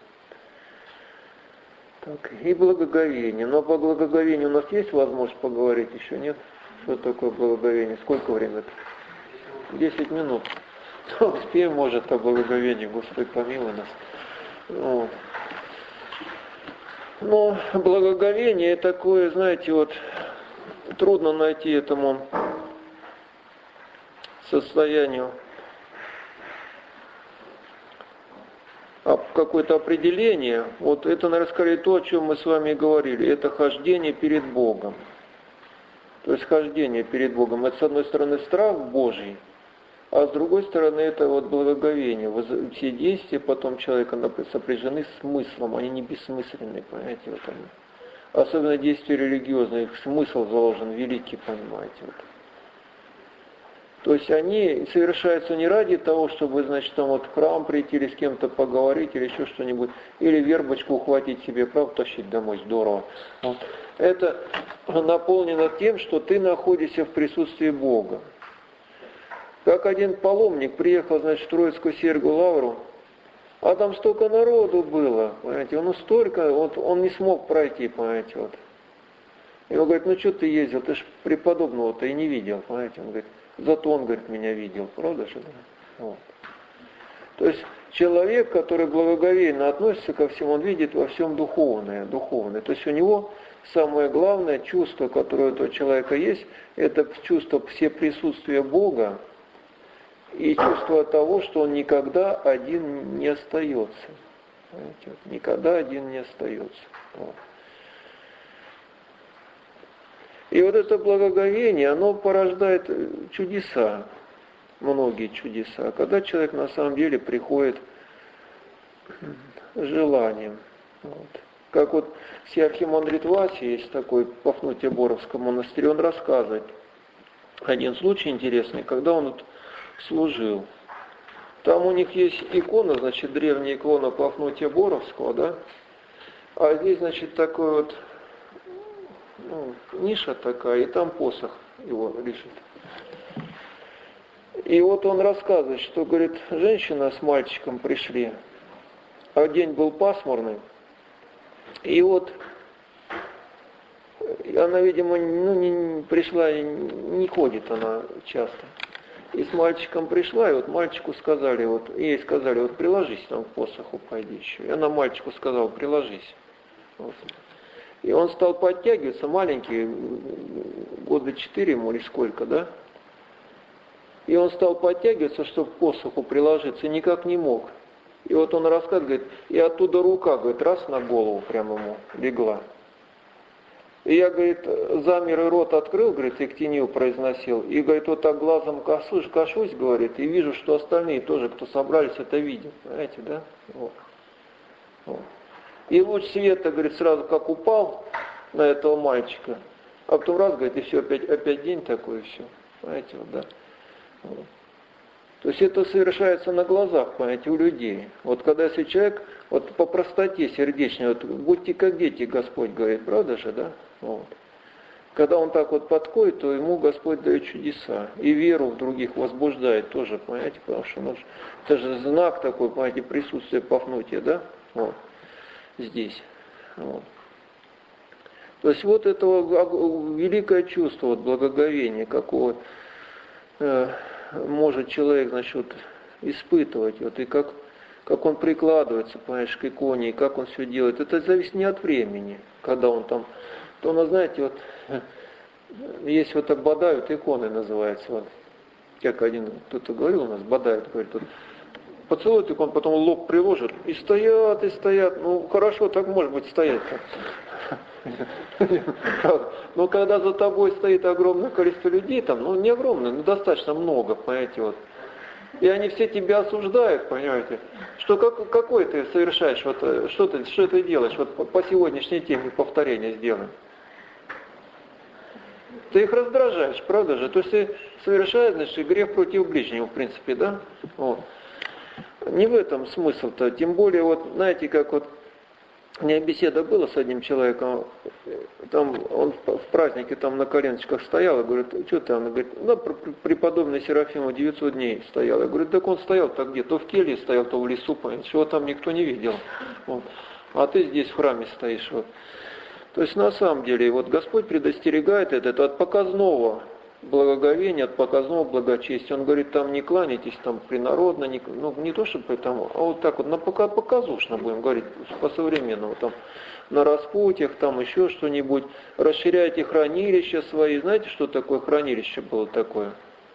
Так, и благоговение. Но по благоговению у нас есть возможность поговорить еще, нет? Что такое благоговение? Сколько времени? Десять минут. Успеем, может, о благоговении. Господи, помилуй нас. Вот. Но благоговение такое, знаете, вот трудно найти этому состоянию какое-то определение. Вот это, наверное, скорее то, о чем мы с вами говорили. Это хождение перед Богом. То есть хождение перед Богом. Это, с одной стороны, страх Божий, а с другой стороны, это вот благоговение. Все действия потом человека сопряжены с смыслом, они не бессмысленные, понимаете, вот они. Особенно действия религиозные, их смысл заложен великий, понимаете, вот. То есть они совершаются не ради того, чтобы, значит, там вот в храм прийти или с кем-то поговорить, или еще что-нибудь, или вербочку ухватить себе, правда, тащить домой, здорово. Вот. Это наполнено тем, что ты находишься в присутствии Бога. Как один паломник приехал, значит, в Троицкую Сергию Лавру, а там столько народу было, понимаете, он столько, вот он не смог пройти, понимаете, вот. И он говорит, ну что ты ездил, ты ж преподобного-то и не видел, понимаете, он говорит, зато он, говорит, меня видел, правда же? Вот. То есть человек, который благоговейно относится ко всему, он видит во всем духовное, духовное. То есть у него самое главное чувство, которое у этого человека есть, это чувство всеприсутствия Бога и чувство того, что он никогда один не остается. Понимаете? Вот, никогда один не остается. Вот. И вот это благоговение, оно порождает чудеса, многие чудеса. Когда человек на самом деле приходит с желанием. Вот. Как вот сиархимандрит Вася, есть такой в Пафнутия-Боровском монастыре, он рассказывает один случай интересный, когда он вот служил. Там у них есть икона, значит, древняя икона Пафнутия-Боровского, да? А здесь, значит, такой вот ну, ниша такая, и там посох его лежит. И вот он рассказывает, что, говорит, женщина с мальчиком пришли, а день был пасмурный, и вот она, видимо, ну, не пришла, не ходит она часто. И с мальчиком пришла, и вот мальчику сказали, вот ей сказали, вот приложись там к посоху, пойди еще. И она мальчику сказала, приложись. Вот. И он стал подтягиваться, маленький, года четыре ему или сколько, да? И он стал подтягиваться, чтобы к посоху приложиться, и никак не мог. И вот он рассказывает, говорит, и оттуда рука, говорит, раз на голову прямо ему легла. И я, говорит, замер и рот открыл, говорит, и ктению произносил. И, говорит, вот так глазом кашусь, кашусь, говорит, и вижу, что остальные тоже, кто собрались, это видят. Понимаете, да? Вот. Вот. И луч света, говорит, сразу как упал на этого мальчика, а потом раз, говорит, и все, опять, опять день такой, и все. Понимаете, вот, да. Вот. То есть это совершается на глазах, понимаете, у людей. Вот когда если человек, вот по простоте сердечной, вот будьте как дети, Господь говорит, правда же, да? Вот. Когда он так вот подходит, то ему Господь дает чудеса. И веру в других возбуждает тоже, понимаете, потому что ну, это же знак такой, понимаете, присутствия Пафнутия, да? Вот. Здесь. Вот. То есть вот это великое чувство, вот благоговения, какого э, может человек, значит, испытывать. Вот, и как как он прикладывается, понимаешь, к иконе, и как он все делает. Это зависит не от времени, когда он там... То, ну, знаете, вот, есть вот так бодают иконы, называется, вот. Как один кто-то говорил у нас, бодают, говорит, вот, поцелует икон, потом лоб приложит, и стоят, и стоят. Ну, хорошо, так может быть стоять-то. Но когда за тобой стоит огромное количество людей, там, ну не огромное, но достаточно много, понимаете, вот. И они все тебя осуждают, понимаете, что как, какой ты совершаешь, вот, что ты, что ты делаешь, вот по, по сегодняшней теме повторения сделаем. Ты их раздражаешь, правда же? То есть ты совершаешь, значит, грех против ближнего, в принципе, да? Вот. Не в этом смысл-то, тем более, вот, знаете, как вот, у меня беседа была с одним человеком, там он в празднике там на коленочках стоял, и говорит, что ты? Он говорит, ну, преподобный Серафимов девятьсот дней стоял. Я говорю, так он стоял так где, то в келье стоял, то в лесу, понимаете, чего там никто не видел. Вот. А ты здесь в храме стоишь. Вот. То есть на самом деле, вот Господь предостерегает это от показного благоговения, от показного благочестия. Он говорит, там не кланяйтесь, там принародно, не, ну не то чтобы там, а вот так вот, на пока, показушно будем говорить, по-современному, там на распутьях, там еще что-нибудь, расширяйте хранилища свои. Знаете, что такое хранилище было такое?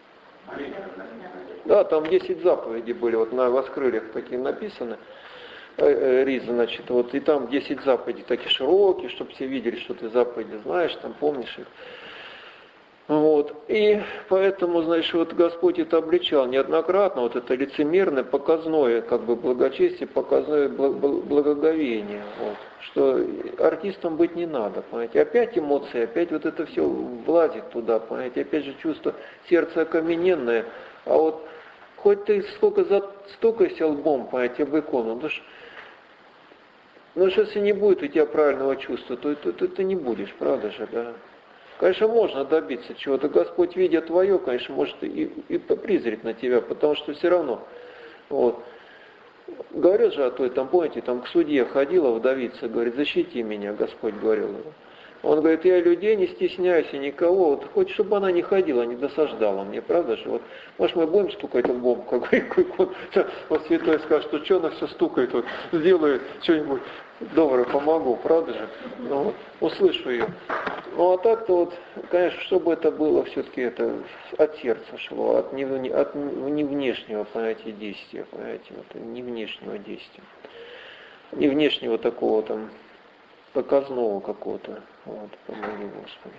Да, там десять заповедей были, вот на воскрыльях такие написаны. Риза, значит, вот и там десять заповедей, такие широкие, чтобы все видели, что ты заповеди знаешь, там помнишь их. Вот. И поэтому, значит, вот Господь это обличал неоднократно, вот это лицемерное, показное, как бы благочестие, показное благоговение, вот. Что артистом быть не надо, понимаете. Опять эмоции, опять вот это все влазит туда, понимаете, опять же чувство сердца окамененное, а вот хоть ты сколько застукайся лбом, понимаете, об икону, ну ж, ну ж, если не будет у тебя правильного чувства, то, то, то ты не будешь, правда же, да? Конечно, можно добиться чего-то. Господь, видя твое, конечно, может и, и призреть на тебя, потому что все равно, вот, говорил же о той, там, помните, там к судье ходила вдовица, говорит, защити меня, Господь говорил. Он говорит, я людей не стесняюсь и никого, вот хоть чтобы она не ходила, не досаждала мне, правда же? Вот, может, мы будем стукать лбом, как вот, вот святой скажет, что что она все стукает, вот, сделаю что-нибудь доброе, помогу, правда же? Ну, вот, услышу ее. Ну, а так-то вот, конечно, чтобы это было все-таки это от сердца шло, от не, от не внешнего, понимаете, действия, понимаете, вот, не внешнего действия, не внешнего такого там, показного какого-то. Вот, помоги, Господи.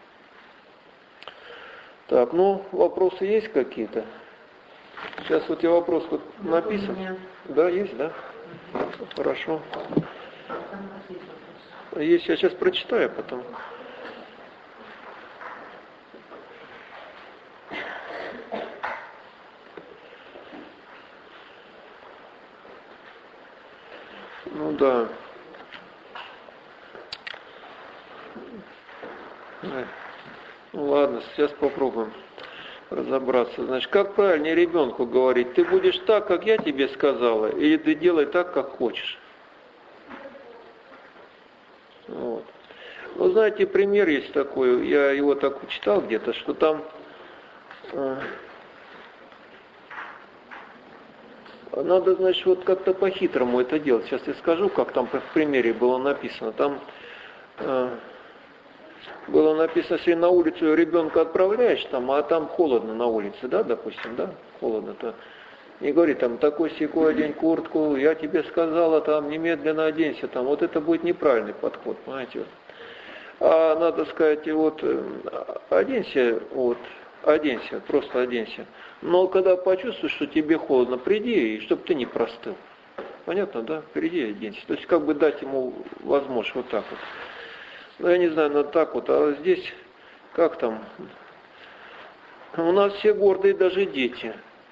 Так, ну, вопросы есть какие-то? Сейчас вот я вопрос вот написан. Да, есть, да? Хорошо. Есть, я сейчас прочитаю потом. Ну да. Ну ладно, сейчас попробуем разобраться. Значит, как правильнее ребенку говорить? Ты будешь так, как я тебе сказала, или ты делай так, как хочешь? Вот. Ну, знаете, пример есть такой, я его так читал где-то, что там э, надо, значит, вот как-то по-хитрому это делать. Сейчас я скажу, как там в примере было написано. Там э, было написано, если на улицу ребенка отправляешь, там, а там холодно на улице, да, допустим, да, холодно-то. И говорит, там, такой-сякой одень куртку, я тебе сказала, там, немедленно оденься, там, вот это будет неправильный подход, понимаете. А надо сказать, вот, оденься, вот, оденься, просто оденься. Но когда почувствуешь, что тебе холодно, приди, и чтобы ты не простыл. Понятно, да? Приди и оденься. То есть, как бы дать ему возможность вот так вот. Ну, я не знаю, надо так вот, а здесь, как там, у нас все гордые, даже дети.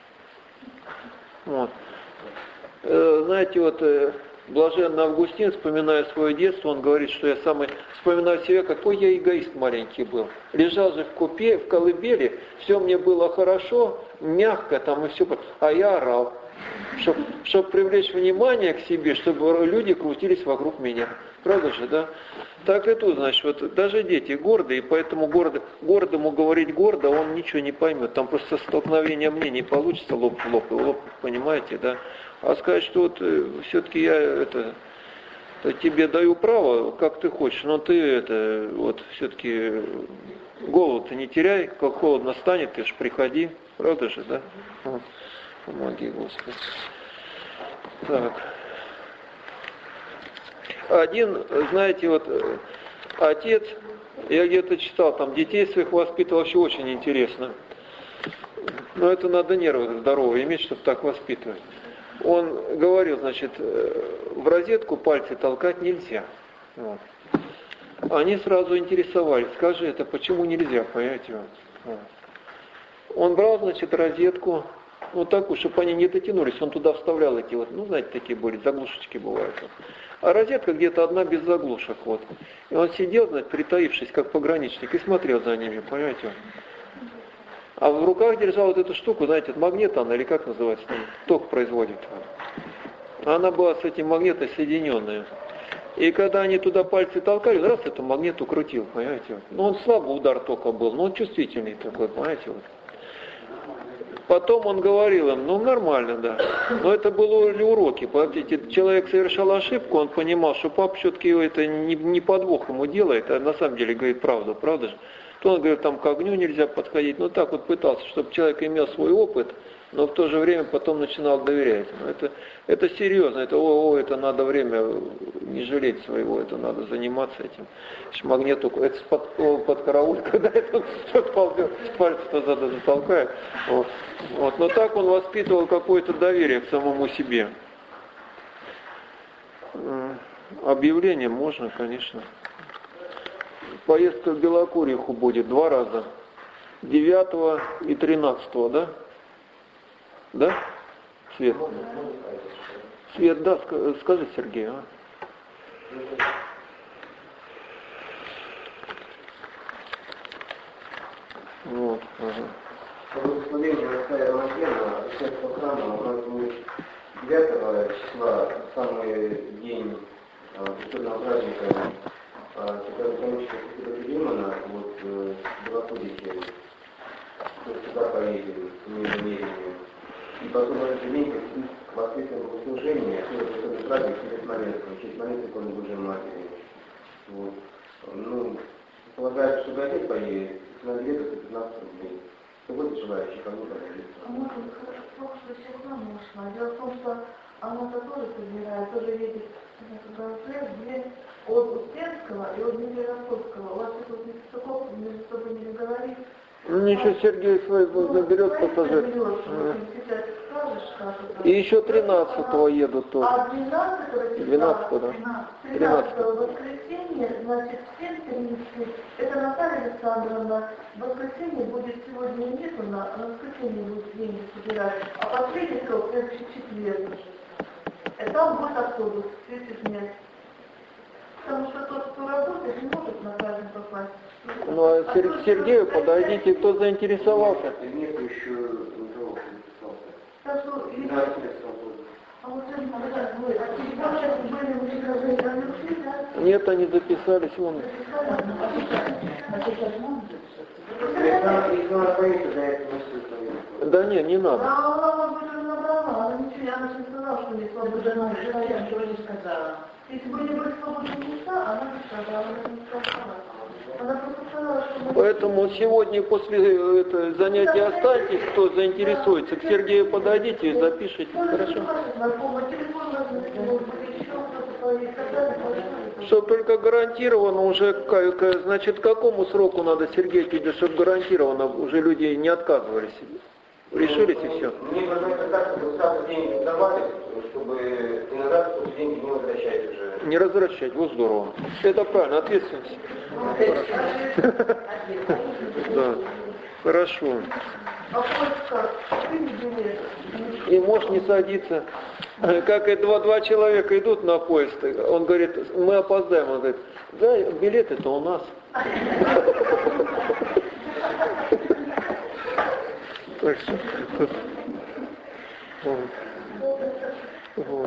Вот. Э, знаете, вот, э, блаженный Августин, вспоминая свое детство, он говорит, что я самый, вспоминаю себя, какой я эгоист маленький был. Лежал же в купе, в колыбели, все мне было хорошо, мягко там и все, а я орал. Чтобы чтоб привлечь внимание к себе, чтобы люди крутились вокруг меня. Правда же, да? Так и тут, значит, вот даже дети гордые, и поэтому гордо, гордому говорить гордо, он ничего не поймет. Там просто столкновение мнений получится лоб в лоб, и лоб, понимаете, да? А сказать, что вот все-таки я это... тебе даю право, как ты хочешь, но ты это вот все-таки голову-то не теряй, как холодно станет, ты ж приходи, правда же, да? Вот. Помоги, Господи. Так. Один, знаете, вот отец, я где-то читал, там детей своих воспитывал, вообще очень интересно. Но это надо нервы здоровые иметь, чтобы так воспитывать. Он говорил, значит, в розетку пальцы толкать нельзя. Вот. Они сразу интересовались, скажи, это почему нельзя, понимаете? Вот. Он брал, значит, розетку, ну такую, чтобы они не дотянулись, он туда вставлял эти вот, ну знаете, такие были, заглушечки бывают. А розетка где-то одна без заглушек, вот. И он сидел, значит, притаившись, как пограничник, и смотрел за ними, понимаете? А в руках держал вот эту штуку, знаете, магнит она, или как называется, там, ток производит. Она была с этим магнитом соединенная. И когда они туда пальцы толкали, раз эту магнит укрутил, понимаете? Ну, он слабый удар тока был, но он чувствительный такой, понимаете? Вот. Потом он говорил им, ну, нормально, да. Но это были уроки. Помните, человек совершал ошибку, он понимал, что папа все-таки это не, не подвох ему делает, а на самом деле говорит правду, правда же? То он говорит, там к огню нельзя подходить. Ну, так вот пытался, чтобы человек имел свой опыт, но в то же время потом начинал доверять. Это, это серьезно, это, о, о, это надо время не жалеть своего, это надо заниматься этим. Магниту, это под, под карауль, когда это пальцы-то затолкает. Вот. Вот. Но так он воспитывал какое-то доверие к самому себе. Объявление можно, конечно. Поездка в Белокуриху будет два раза. девятого и тринадцатого, да? Да? Свет? Свет, да, скажи, Сергей, а? Вот, ага. Благословение отца Иоанна, Святого храма, у нас будет девятого числа, самый день культурного праздника Святого Хранителя Святого Филимона, вот в Белокурихе, туда поедем, с намерением. И потом в этот день воскресное богослужение, это праздник перед молитвой, через молитву иконы Божьей Матери. Вот. Ну, полагаю, что Отец поедет, на где-то пятнадцать рублей. Кто будет желающий, кому поможется? Может, хорошо, что всегда можно. Дело в том, что она-то тоже собирает, тоже едет где от Успенского и от Дмитрия Ростовского. У вас тут не стыков, между собой не договорить. Ну ничего, Сергей свой наберет пассажир. И еще тринадцатого едут тоже. А двенадцатого, двенадцатого, да. тринадцатого воскресенье, значит, в семь тридцать. Это Наталья Александровна. В воскресенье будет сегодня нету, на воскресенье будет деньги собирать. А последний срок, следующий четверг. И там будет автобус, тридцать мест. Потому что тот, кто работает, не может на каждом попасть. Ну а к Сергею подойдите, кто заинтересовался. Нет еще никого Так что, не а вот это вы, а сейчас были уже разрешены, да? Нет, они записались, вон. Да не, не надо. А она вам уже набрала, она ничего, я не сказала, что не свободна, я ничего не сказала. Если бы не были свободные места, она не сказала, она не сказала. Она просто сказала, что... Поэтому сегодня после это, занятия останьтесь, кто заинтересуется. К Сергею подойдите и запишите. Хорошо? Что только гарантированно уже, значит, к какому сроку надо, Сергей, тебе, чтобы гарантированно уже люди не отказывались? Решились и все? Мне предлагается так, чтобы сразу деньги давали, чтобы иногда после деньги не возвращать уже. Не возвращать, вот здорово. Это правильно, ответственность. Да, хорошо. И можешь не садиться. Как и два, два человека идут на поезд, он говорит, мы опоздаем, он говорит, да, билеты-то у нас. Так что, Вот.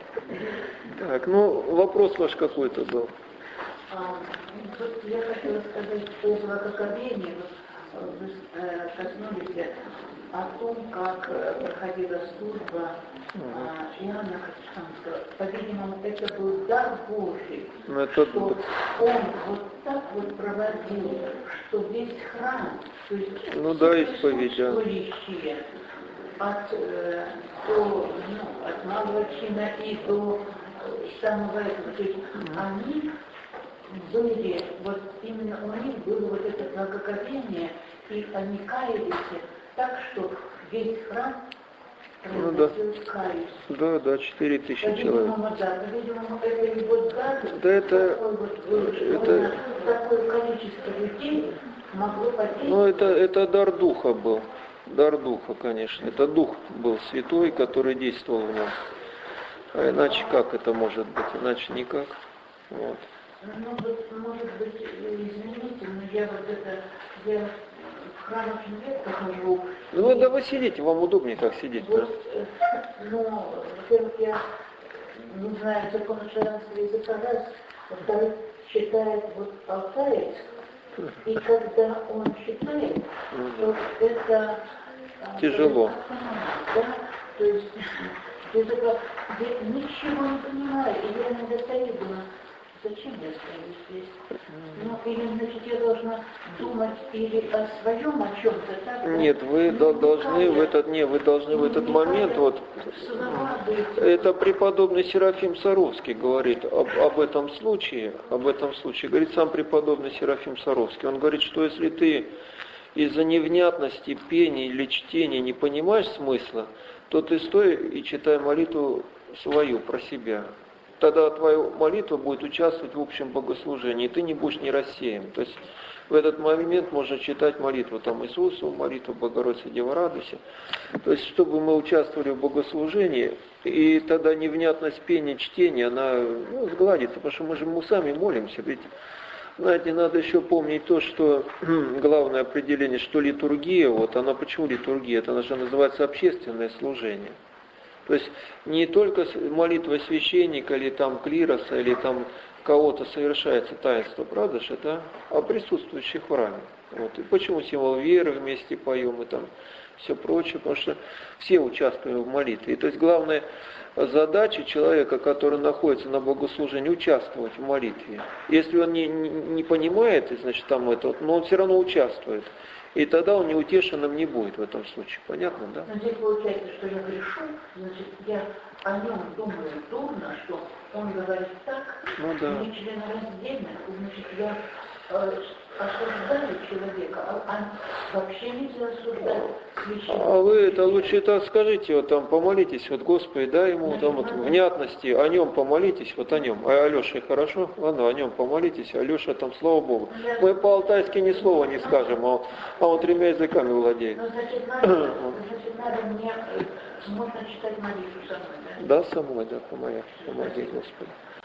Так, ну, вопрос ваш какой-то был. А, вот я хотела сказать о благоговении, вот, вы э, коснулись о том, как э, проходила служба э, Иоанна Христианского. По-видимому, это был дар Божий, это... что он вот так вот проводил, что весь храм, то есть ну, да, присутствующие от, э, до, ну, от малого чина и до самого этого, то есть они были, вот именно у них было вот это благоговение, и они каялись так, что весь храм ну, да. каялись. Да, да, четыре тысячи человек. Да, по-видимому, это его дар, да, это, такой вот был, это, такое количество людей могло подействовать. Ну, это, это дар духа был. Дар духа, конечно. Это дух был святой, который действовал в нем. А иначе как это может быть? Иначе никак. Вот. Ну, вот, может быть, извините, но я вот это, я в храм очень редко хожу. Ну, и... да вы сидите, вам удобнее так сидеть. Вот, ну, во-первых, я не знаю закона славянского языка, раз, во-вторых, читает вот алтарец, и когда он читает, ну, то да. это... Тяжело. Да, то есть... Я такая, я ничего не понимаю, и я иногда стою, думаю, зачем я стою здесь? Ну, или, значит, я должна думать или о своем, о чем-то, так? Нет, вы ну, должны в этот, не, вы должны ну, в этот момент, вот, это преподобный Серафим Саровский говорит об, об этом случае, об этом случае, говорит сам преподобный Серафим Саровский. Он говорит, что если ты из-за невнятности пения или чтения не понимаешь смысла, то ты стой и читай молитву свою про себя. Тогда твоя молитва будет участвовать в общем богослужении, и ты не будешь не рассеян. То есть в этот момент можно читать молитву там Иисусу, молитву Богородицы Девы Радуйся. То есть чтобы мы участвовали в богослужении, и тогда невнятность пения, чтения, она ну, сгладится, потому что мы же мы сами молимся, ведь знаете, надо еще помнить то, что главное определение, что литургия, вот она почему литургия, это она же называется общественное служение. То есть не только молитва священника или там клироса, или там кого-то совершается таинство, правда же, да? А присутствующих в храме. Вот. И почему символ веры вместе поем и там все прочее, потому что все участвуем в молитве. И то есть главное задача человека, который находится на богослужении, участвовать в молитве. Если он не, не, не понимает, значит там это, но он все равно участвует. И тогда он неутешенным не будет в этом случае. Понятно, да? Но здесь получается, что я грешу, значит, я о нем думаю дурно, что он говорит так, ну, да. не членораздельно, значит, я э, осуждаю человека, а, а вообще нельзя осуждать священника. А вы это лучше так скажите, вот там помолитесь, вот Господи, дай ему там вот внятности, о нем помолитесь, вот о нем. А Алёше хорошо? Ладно, о нем помолитесь, Алёша там, слава Богу. Мы по-алтайски ни слова не скажем, а, а он тремя языками владеет. Ну, значит, надо, значит, надо мне, можно читать молитву самой, да? Да, самой, да, помоги, помоги, Господи.